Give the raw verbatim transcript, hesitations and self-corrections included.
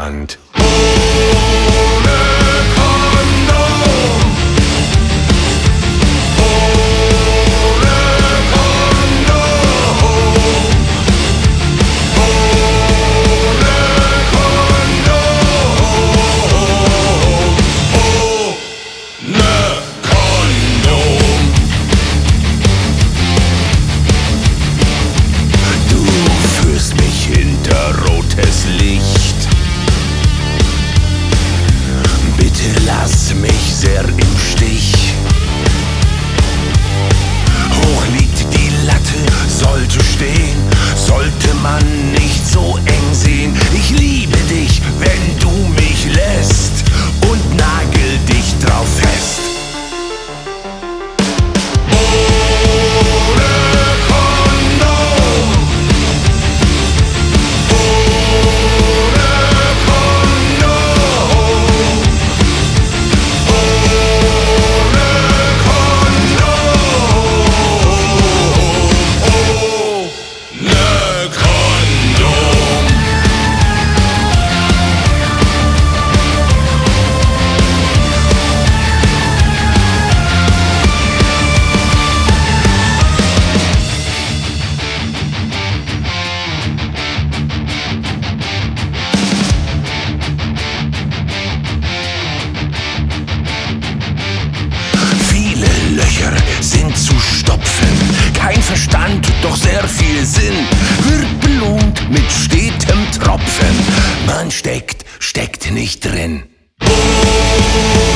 Hand. Lass mich sehr im Stich. Hoch liegt die Latte, sollte stehen, sollte man nicht so eng sehen. Ich liebe dich, wenn du mich lässt und nagel dich drauf fest. Sind zu stopfen, kein Verstand, doch sehr viel Sinn, wird belohnt mit stetem Tropfen, man steckt, steckt nicht drin. Oh!